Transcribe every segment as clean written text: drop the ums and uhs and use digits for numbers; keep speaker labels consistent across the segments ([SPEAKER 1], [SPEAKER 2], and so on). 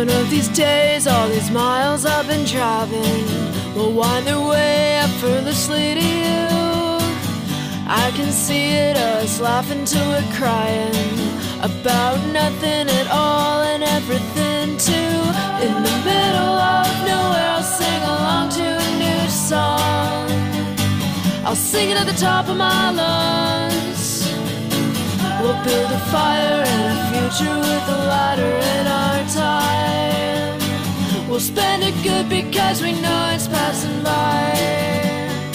[SPEAKER 1] One of these days, all these miles I've been driving will wind their way effortlessly to you. I can see it, us laughing till we're crying about nothing at all and everything too. In the middle of nowhere, I'll sing along to a new song. I'll sing it at the top of my lungs. We'll build a fire and a future with a lighter in our time. We'll spend it good because we know it's passing by.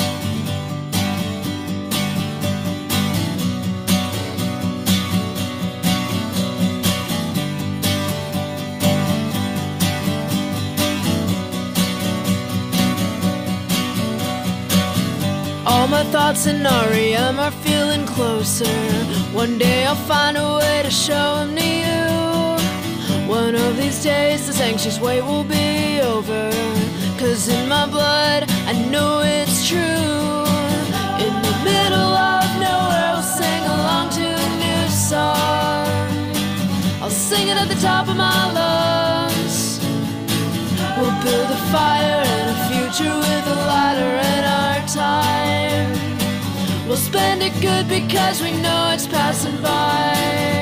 [SPEAKER 1] All my thoughts in REM are feeling closer. One day I'll find a way to show them to you. One of these days this anxious wait will be over, 'cause in my blood I know it's true. In the middle of nowhere I'll sing along to a new song. I'll sing it at the top of my lungs. We'll build a fire and a future with a lighter in our time. We'll spend it good because we know it's passing by.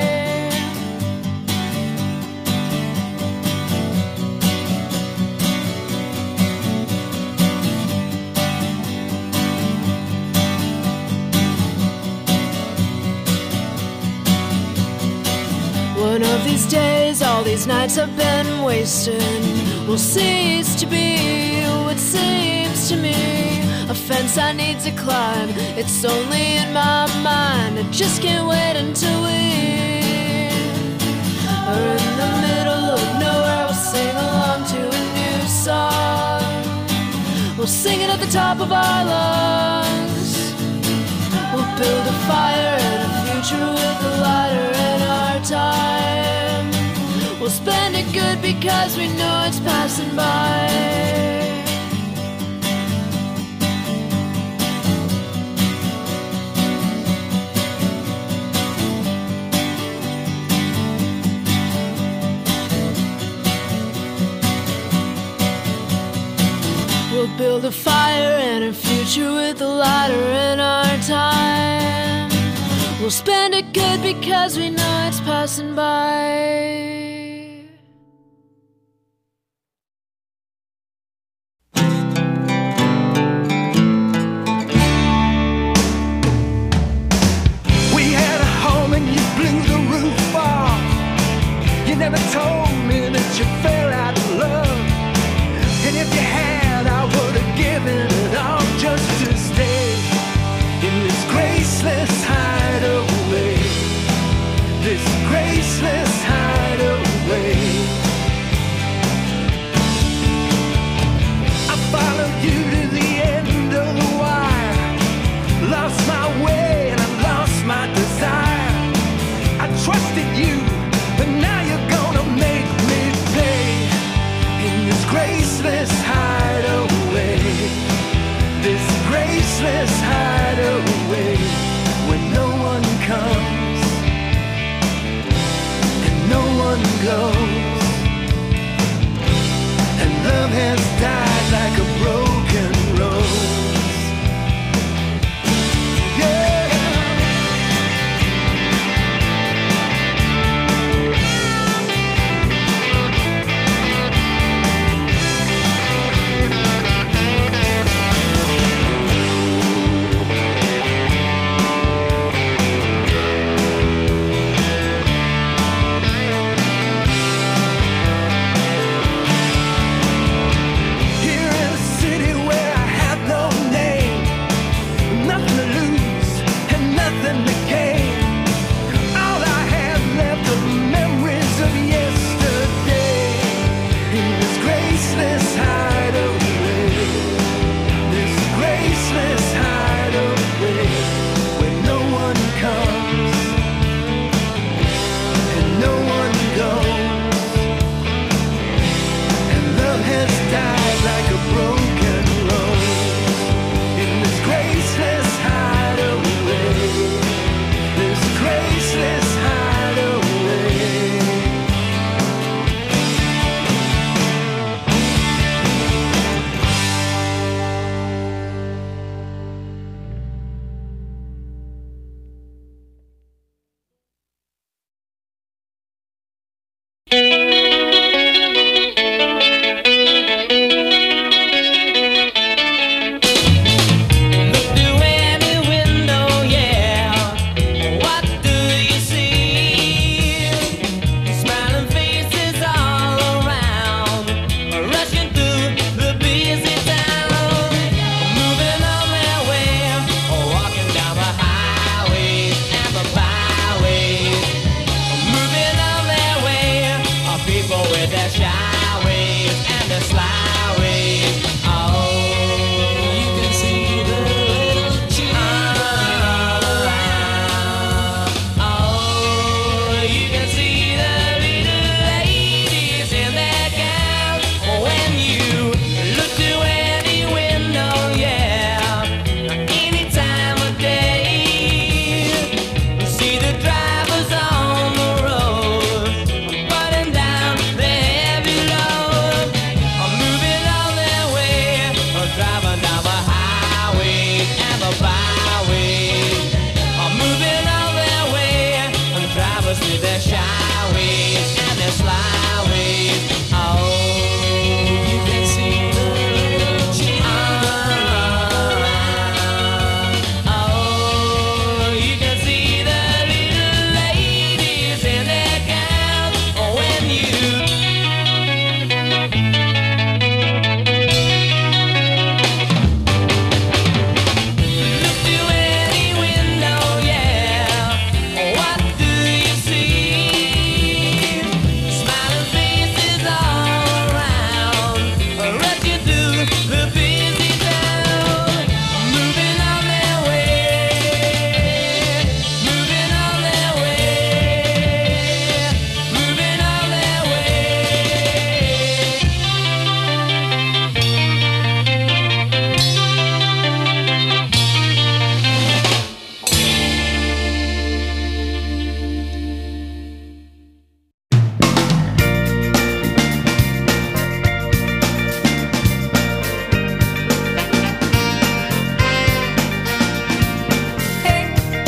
[SPEAKER 1] One of these days, all these nights I've been wasting will cease to be what seems to me a fence I need to climb. It's only in my mind, I just can't wait until we are in the middle of nowhere. We'll sing along to a new song. We'll sing it at the top of our lungs. We'll build a fire and a future with a lighter in our time. We'll spend it good because we know it's passing by. We'll build a fire and a future with a lighter in our time. We'll spend it good because we know it's passing by.
[SPEAKER 2] Never told me that you fell out of love, and if you had, I would have given it all just to stay in this graceless hideaway, this graceless hideaway. I followed you to the end of the wire, lost my way and I lost my desire. I trusted you, but now you're gonna make me pay in this graceless hideaway, this graceless hideaway, where no one comes and no
[SPEAKER 3] with their shy ways and their sly ways. Oh, you can see the little children. Oh, you can see the little ladies in their gowns. Oh, when you look through any window, yeah. What do you see? Smiling faces all around, rushing through the busy town, moving on their way, moving on their way, moving on their way.
[SPEAKER 4] Hey,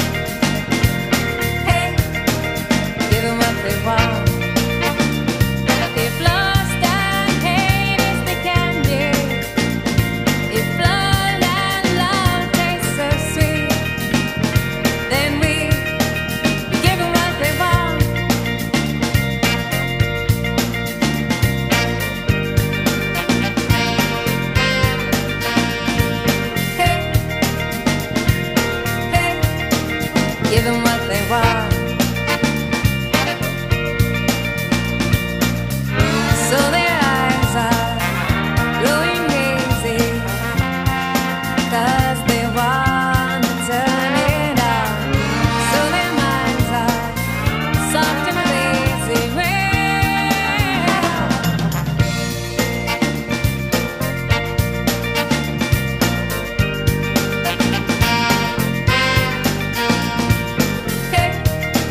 [SPEAKER 4] hey, give 'em what they want. If lust and hate is the candy, if blood and love taste so sweet, then we give 'em what they want. Hey, hey, give 'em what they want. So their eyes are growing hazy, 'cause they wanna turn it on. So their minds are soft and lazy. Hey,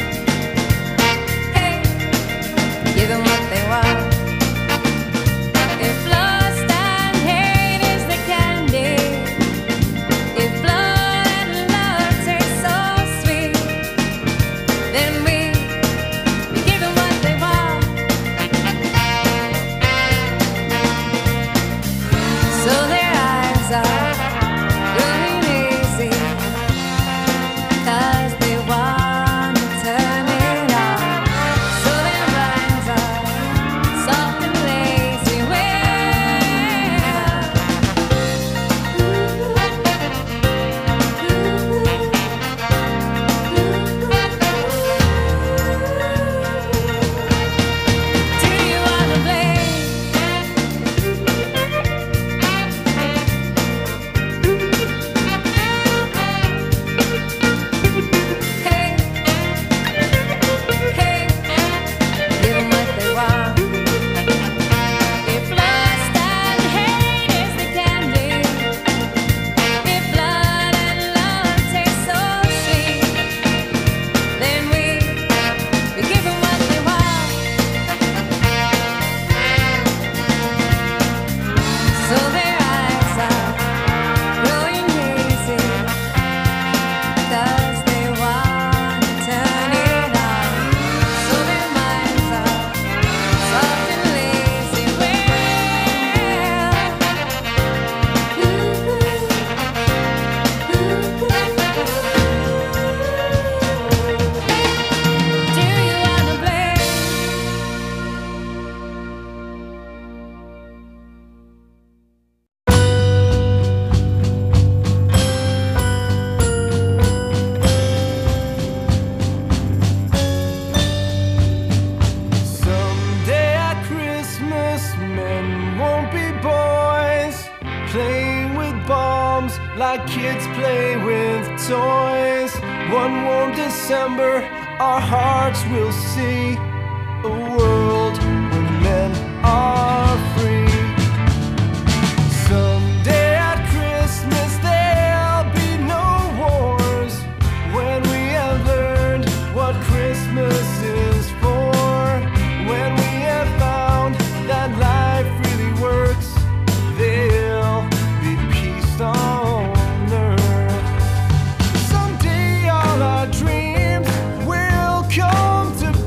[SPEAKER 4] hey, give 'em what they want. If lust and hate is the candy, if blood and love taste so sweet, then we give 'em what they want. So their eyes are growing hazy, 'cause they wanna turn it on. So their minds are soft and lazy. Do you wanna play? Hey, hey, give 'em what they want. If lust and hate is the candy, if blood and love taste so sweet, then we give 'em what they want. So their eyes are growing hazy, 'cause they wanna turn it on. So their minds are soft and lazy. Do you wanna play?
[SPEAKER 2] Someday at Christmas, men won't be boys, playing with bombs like kids play with toys. One warm December, our hearts will see a world where men are free. Someday at Christmas, there'll be no wars, when we have learned what Christmas is for, when we have found that life really works, there'll be peace on earth. Someday all our dreams will come to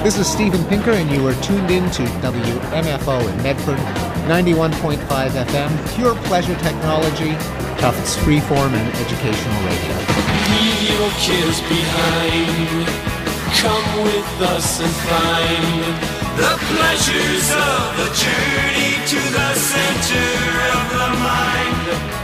[SPEAKER 5] This is Stephen Pinker, and you are tuned in to WMFO in Medford, 91.5 FM, pure pleasure technology, Tufts freeform and educational radio.
[SPEAKER 6] Leave your kids behind. Come with us and find the pleasures of the journey to the center of the mind.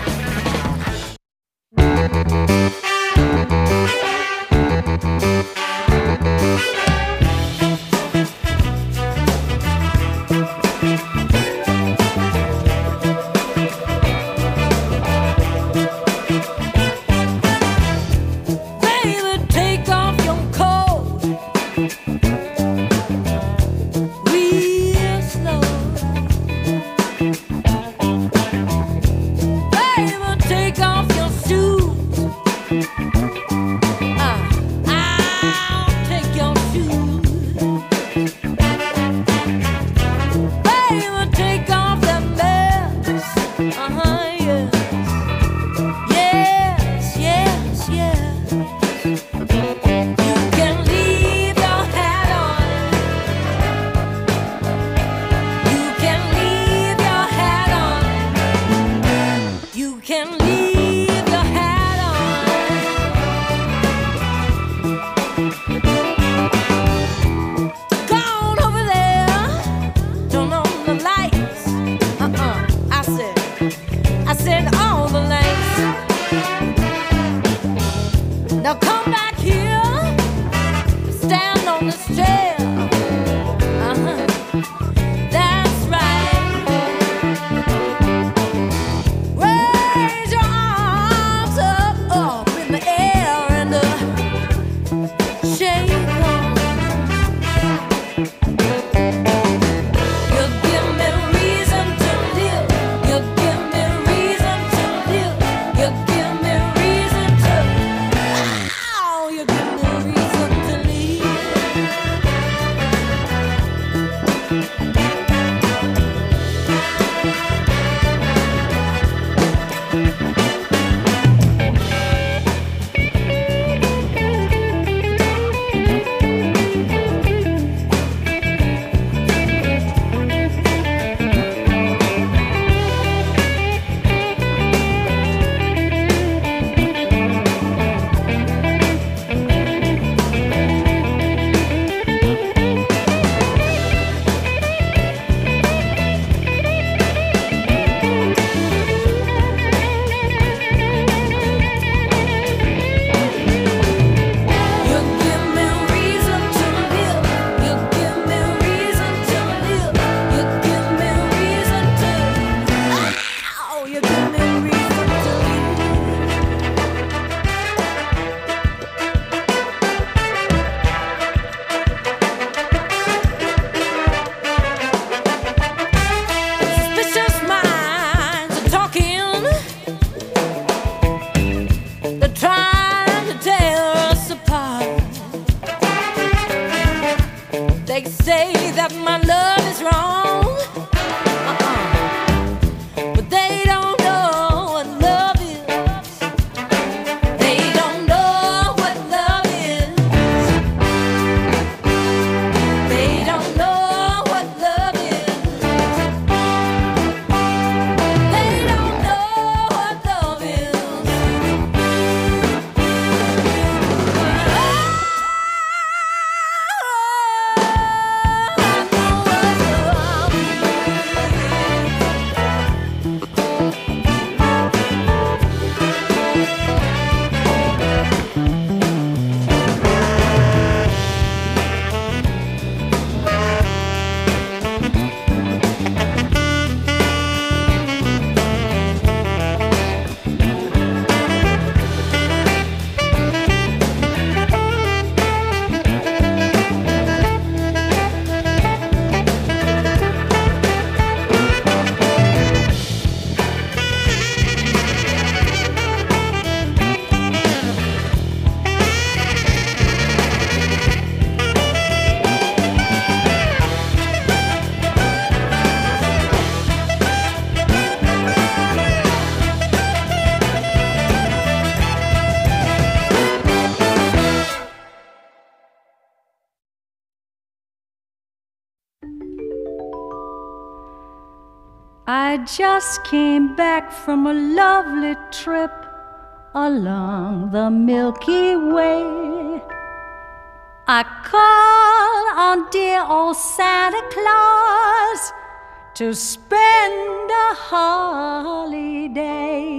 [SPEAKER 7] I just came back from a lovely trip along the Milky Way. I called on dear old Santa Claus to spend a holiday.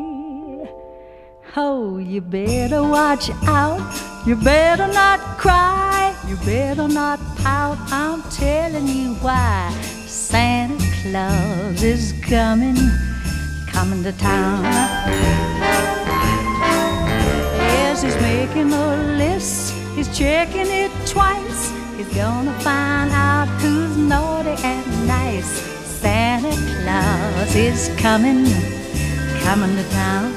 [SPEAKER 7] Oh, you better watch out, you better not cry, you better not pout, I'm telling you why. Santa Claus is coming to town. Yes, he's making a list, he's checking it twice. He's gonna find out who's naughty and nice. Santa Claus is coming to town.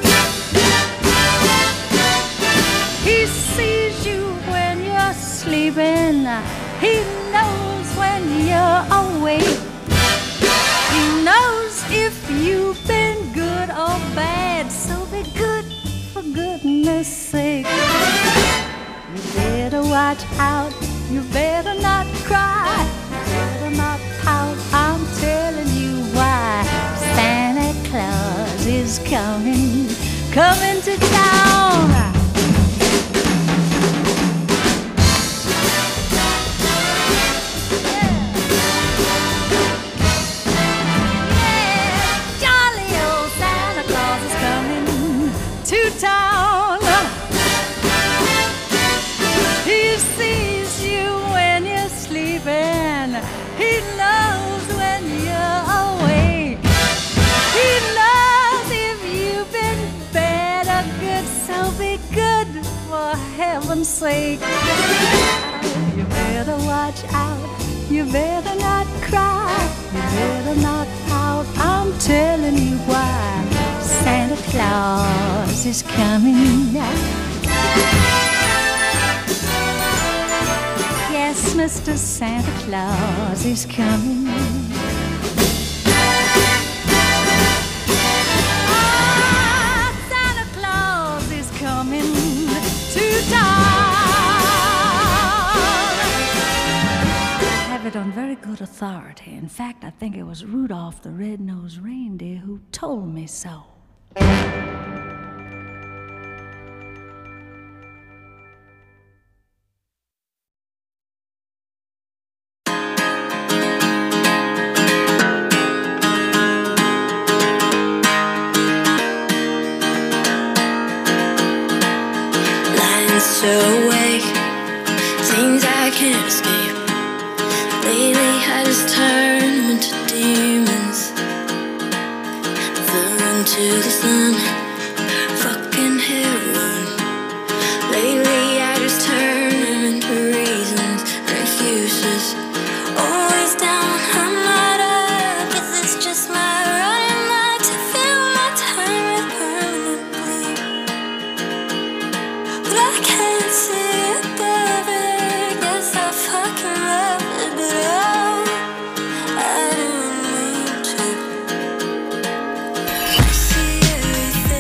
[SPEAKER 7] He sees you when you're sleeping, he knows when you're awake. He knows if you've been good or bad, so be good for goodness sake. You better watch out, you better not cry, you better not pout, I'm telling you why. Santa Claus is coming to town. Town. He sees you when you're sleeping, he knows when you're awake. He knows if you've been bad or good, so be good for heaven's sake. You better watch out, you better not cry, you better not pout, I'm telling you why. Santa Claus is coming now. Yes, Mr. Santa Claus is coming. Ah, Santa Claus is coming to town. I have it on very good authority. In fact, I think it was Rudolph the Red-Nosed Reindeer who told me so.
[SPEAKER 8] Lying so awake, things I can't escape. Lately I just turn them into demons. To the sun, fucking heroin. Lately I just turn them into reasons and excuses. Always down, I'm not up, but it's just my running night to fill my time with permanent blame. But I can't see above it, guess I fucking love it, but oh, I didn't mean to. See everything.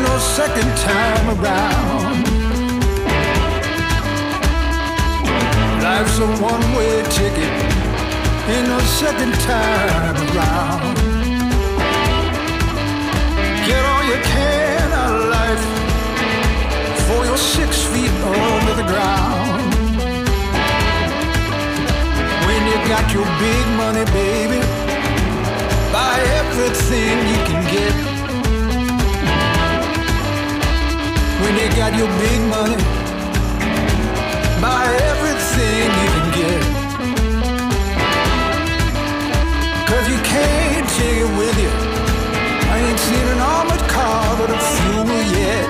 [SPEAKER 2] no second time around. Life's a one-way ticket, ain't no second time around. Get all you can out of life before you're 6 feet under the ground. When you got your big money, baby, buy everything you can get. When you got your big money, buy everything you can get. 'Cause you can't take it with you. I ain't seen an armored car with a fuel yet.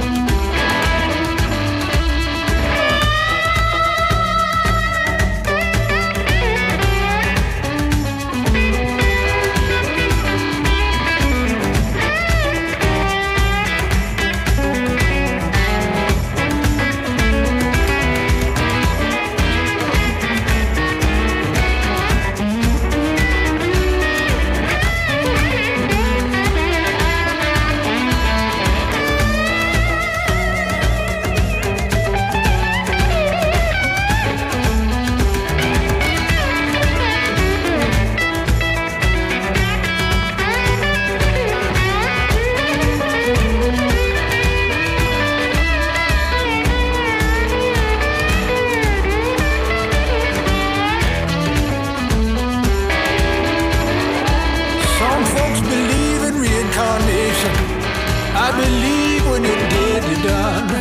[SPEAKER 2] I believe when you're dead, you're done.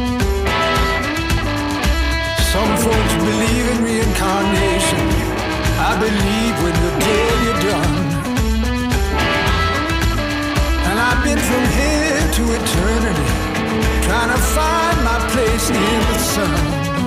[SPEAKER 2] Some folks believe in reincarnation. I believe when you're dead, you're done. And I've been from here to eternity, trying to find my place in the sun.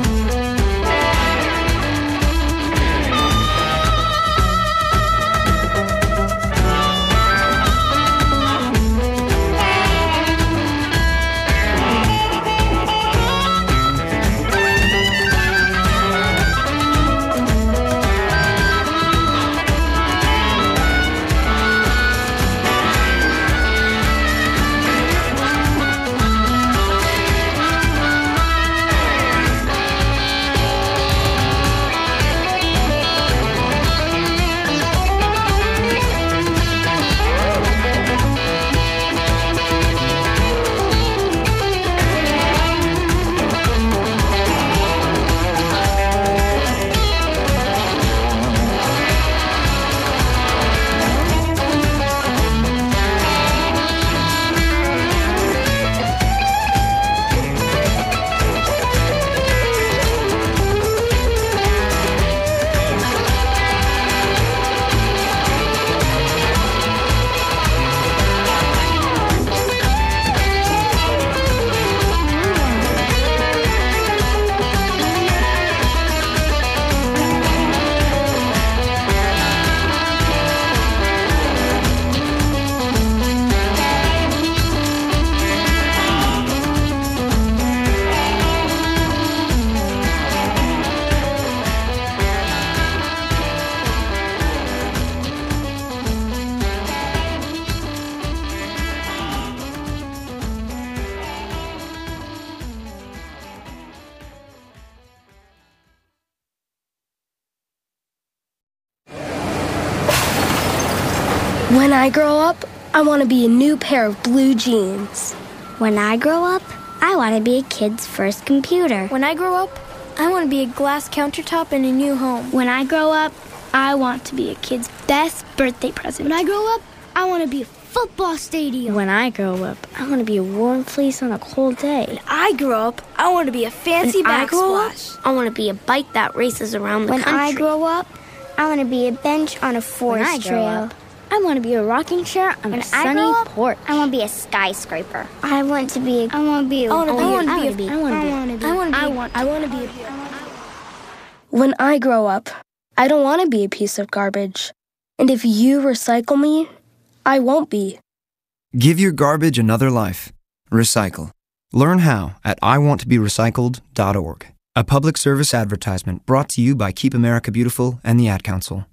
[SPEAKER 9] When I grow up, I want to be a new pair of blue jeans.
[SPEAKER 10] When I grow up, I want to be a kid's first computer.
[SPEAKER 9] When I grow up, I want to be a glass countertop in a new home.
[SPEAKER 10] When I grow up, I want to be a kid's best birthday present.
[SPEAKER 9] When I grow up, I want to be a football stadium.
[SPEAKER 10] When I grow up, I want to be a warm fleece on a cold day.
[SPEAKER 9] When I grow up, I want to be a fancy backsplash.
[SPEAKER 10] I want to be a bike that races around the country.
[SPEAKER 11] When I grow up, I want to be a bench on a forest trail.
[SPEAKER 10] I want to be a rocking chair on a sunny porch.
[SPEAKER 11] I want to be a skyscraper. I want to be.
[SPEAKER 9] When I grow up, I don't want to be a piece of garbage. And if you recycle me, I won't be.
[SPEAKER 12] Give your garbage another life. Recycle. Learn how at iwanttoberecycled.org. A public service advertisement brought to you by Keep America Beautiful and the Ad Council.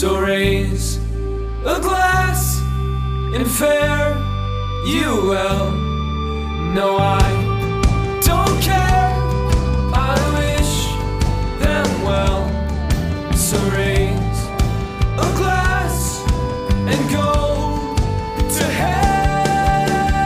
[SPEAKER 6] So raise a glass and fare you well. No, I don't care, I wish them well. So raise a glass and go to hell.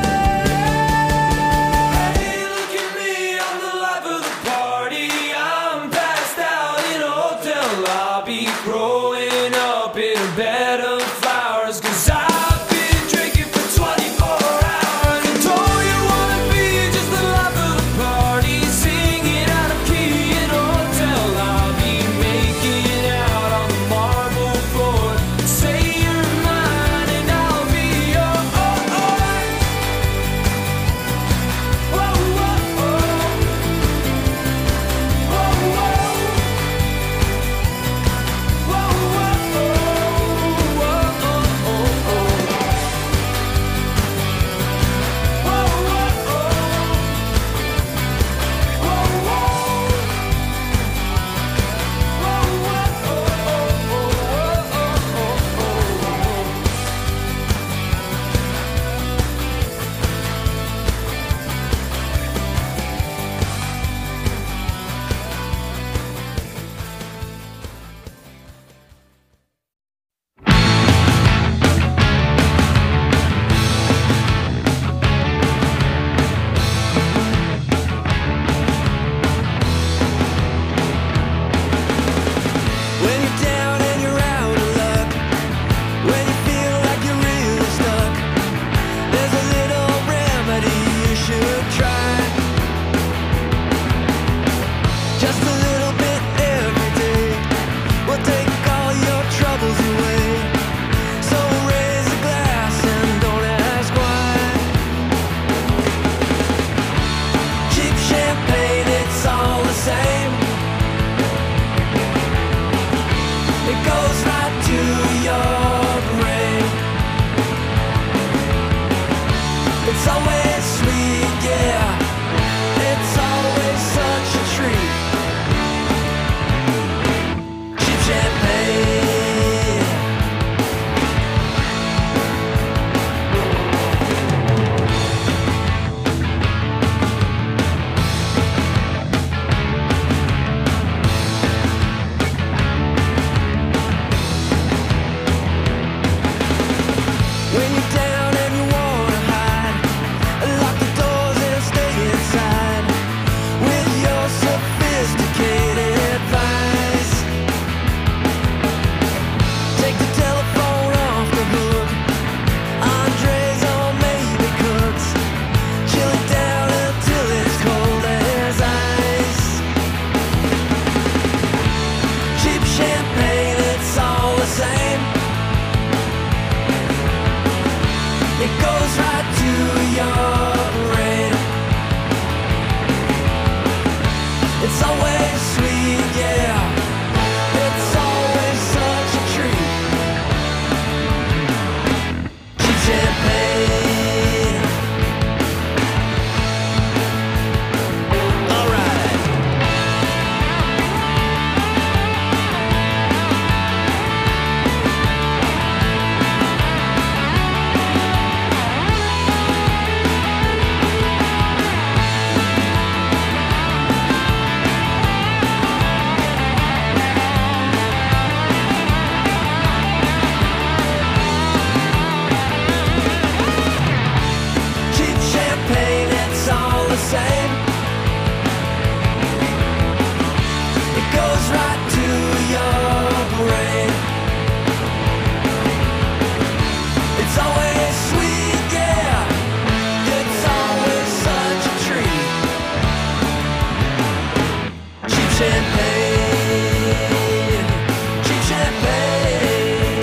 [SPEAKER 6] Hey, look at me, I'm the life of the party. I'm passed out in a hotel lobby, growing up in a bed of flowers, 'cause I've been drinking for 24 hours. And don't you wanna be just the life of the party, singing out of key in a hotel lobby, making out on the marble floor. Say you're mine and I'll be yours. Whoa, whoa, whoa. Whoa, whoa. Whoa, whoa, whoa. Whoa, oh, oh. Whoa, whoa, oh. Whoa, whoa. When you're down and you're out of luck, when you feel like you're really stuck, there's a little remedy you should try. Just a little bit every day will take all your troubles away. So raise a glass and don't ask why. Cheap champagne, it's all the same. It goes right to your brain. It's always sweet, yeah. It's always such a treat. Cheap champagne. When you're down and you wanna hide, lock the doors and stay inside with your sophisticated advice. Take the telephone off the hook, Andres or maybe Cooks. Chill it down until it's cold as ice. Cheap champagne, it's all the same. It goes right to your brain. It's always sweet, yeah. It's always such a treat. Cheap champagne. All right. Cheap champagne, it's all the same. It goes right to your brain. It's always sweet, yeah. It's always such a treat. Cheap champagne. Cheap champagne.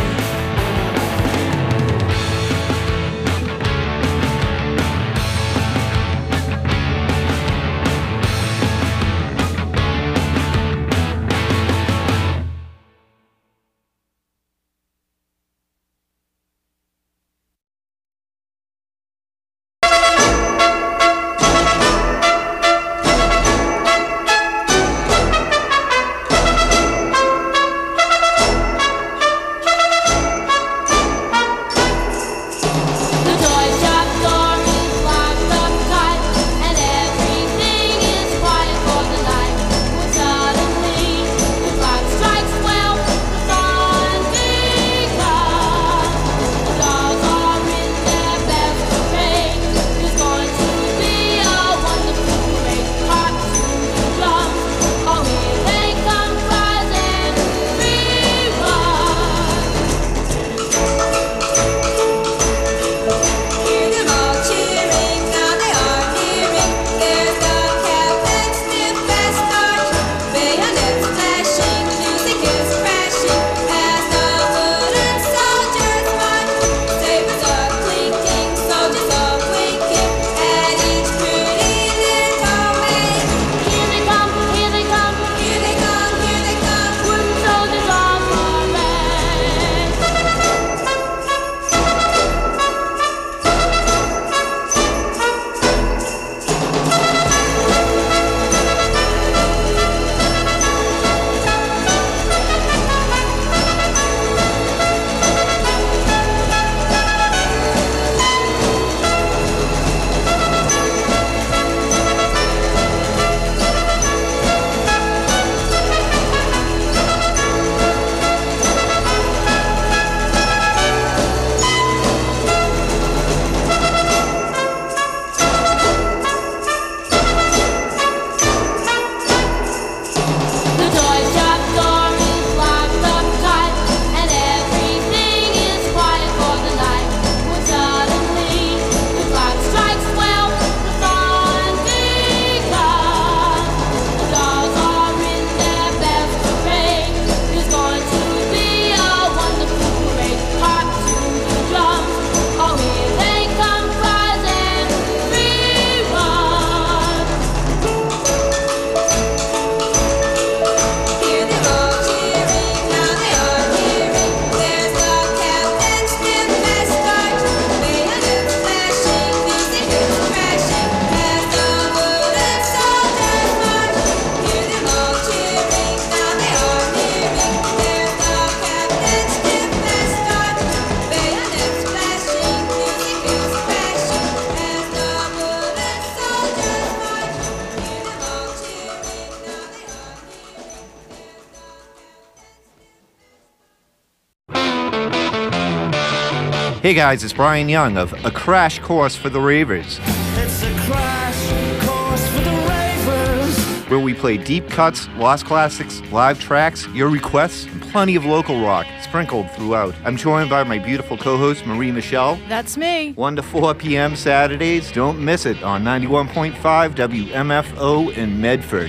[SPEAKER 13] Hey guys, it's Brian Young of A Crash Course for the Ravers.
[SPEAKER 2] It's a crash course for the ravers.
[SPEAKER 13] Where we play deep cuts, lost classics, live tracks, your requests, and plenty of local rock sprinkled throughout. I'm joined by my beautiful co-host, Marie Michelle.
[SPEAKER 14] That's me.
[SPEAKER 13] 1 to 4 p.m. Saturdays. Don't miss it on 91.5 WMFO in Medford.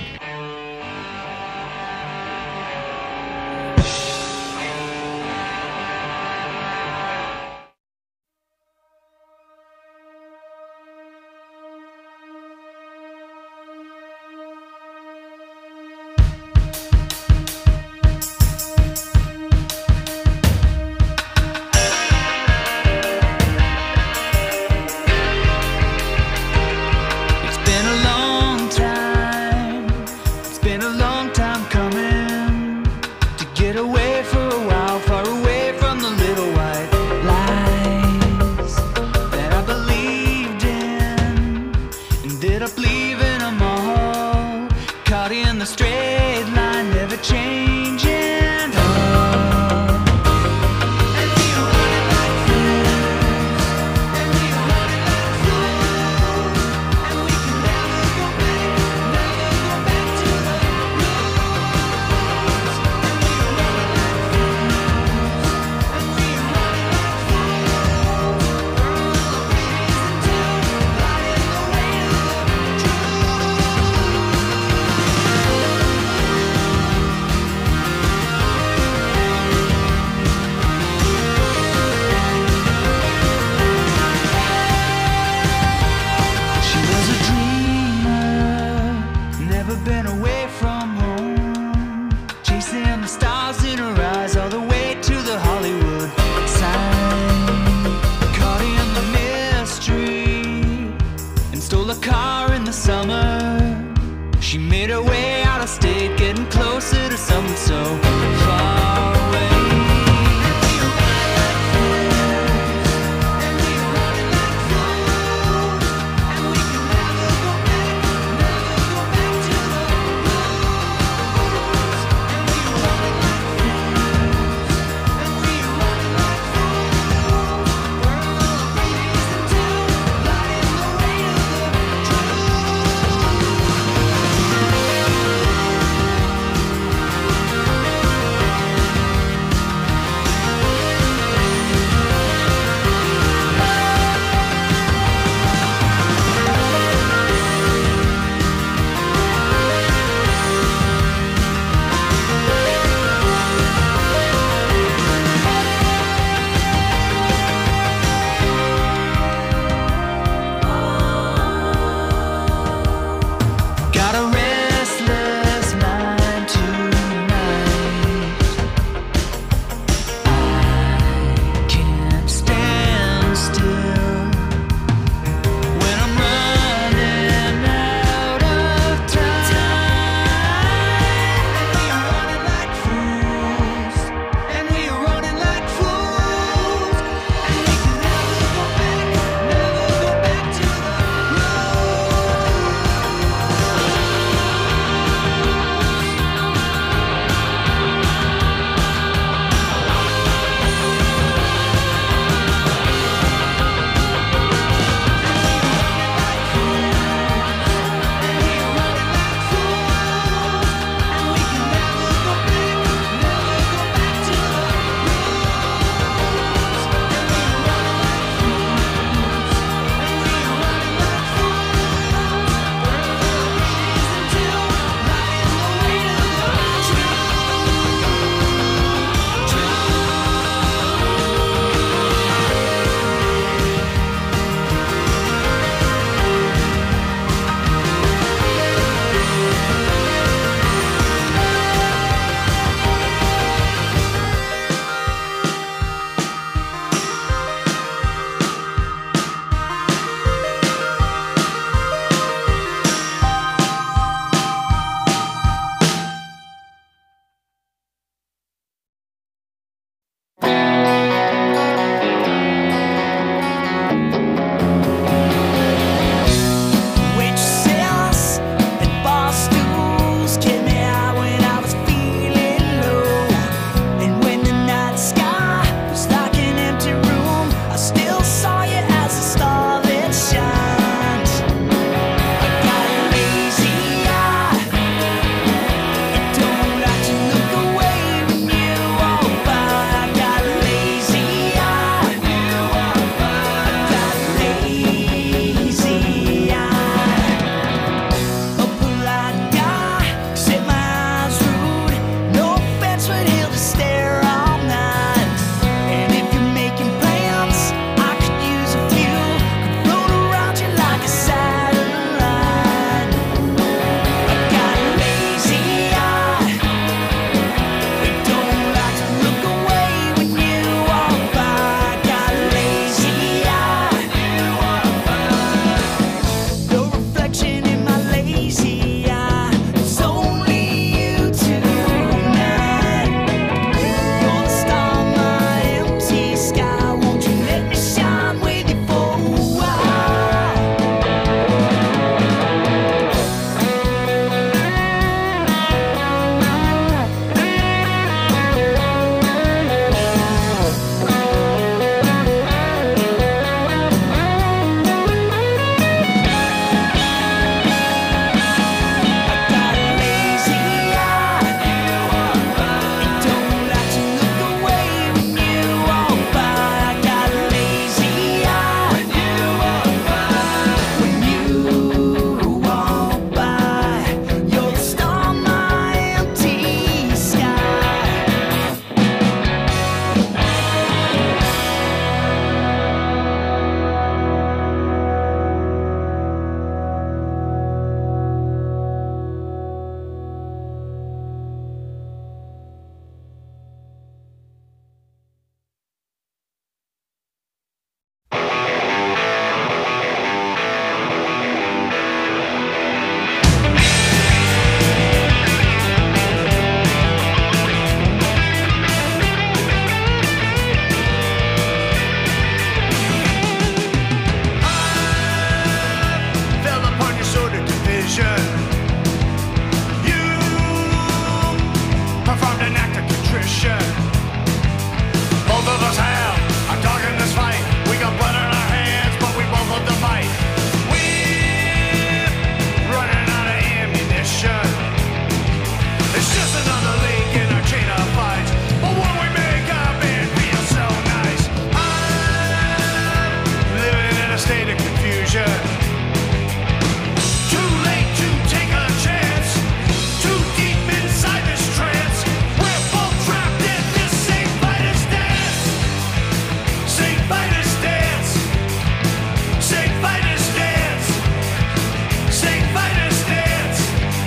[SPEAKER 2] St. Vitus dance.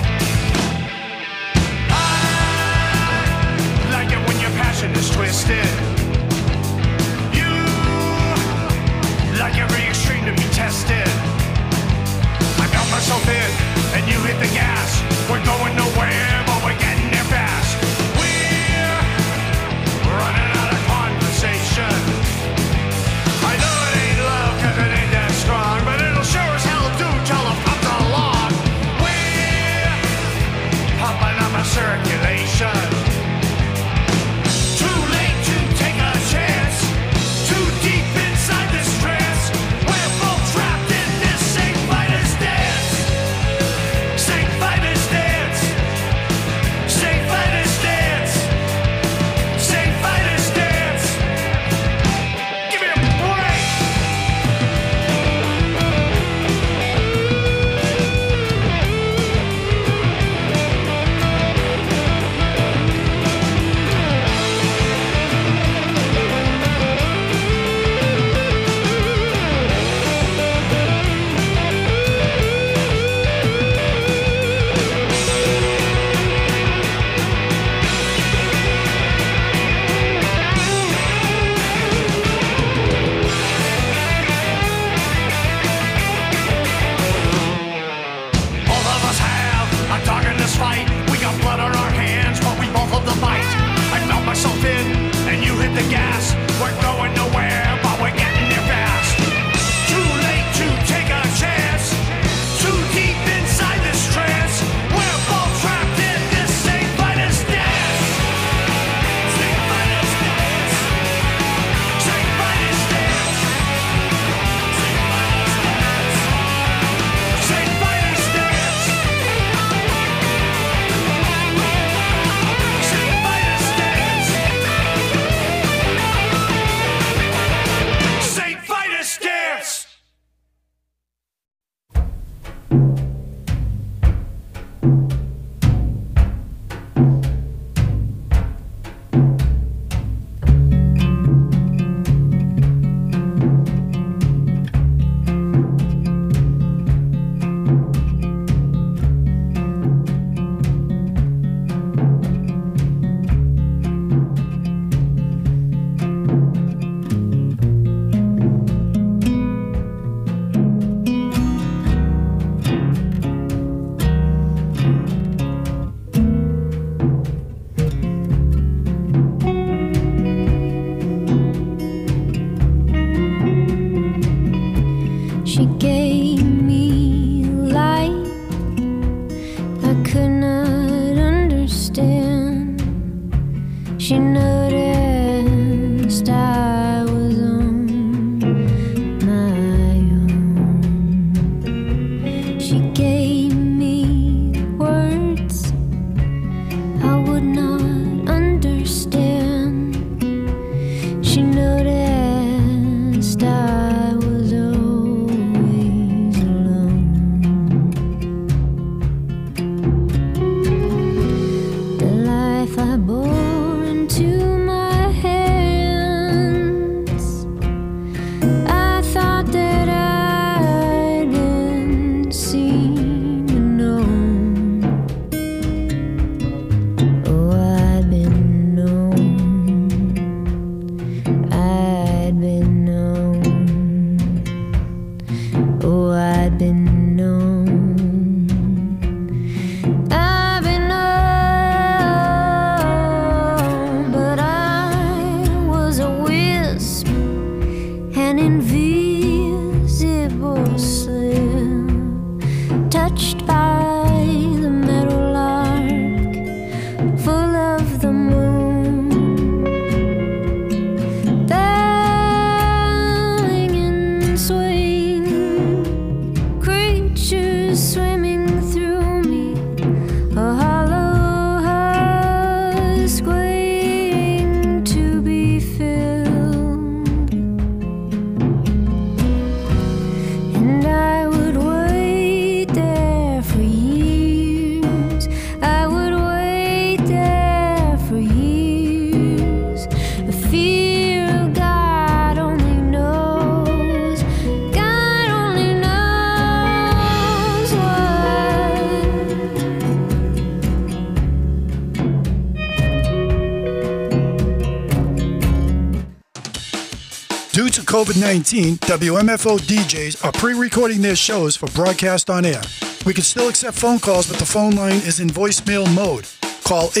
[SPEAKER 2] I like it when your passion is twisted. You like every extreme to be tested. I got myself in, and you hit the gas. We're going nowhere, but we're getting there fast. We're running out of conversation. I know it ain't love, cause it ain't that strong, but it'll sure as hell do till it pops along. We're popping up my circulation. Too late to take a chance. Too deep inside this trance. We're both trapped in this St. Vitus dance. St. Vitus dance. St. Vitus dance. St. Vitus dance. Give me a break. All of us have a dog in this fight. We got blood on our hands, but we both love the fight. I felt myself in, and you hit the gas. We're going nowhere, but we're getting there fast. Too late to take a chance. Too deep inside this trance. We're both trapped in this St. Vitus dance. St. Vitus dance. St. Vitus dance. St. Vitus dance. St. Vitus dance. St. Vitus dance.
[SPEAKER 14] COVID-19, WMFO DJs are pre-recording their shows for broadcast on air. We can still accept phone calls, but the phone line is in voicemail mode. Call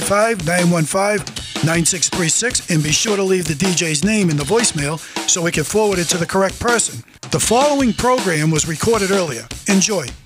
[SPEAKER 14] 855-915-9636 and be sure to leave the DJ's name in the voicemail so we can forward it to the correct person. The following program was recorded earlier. Enjoy.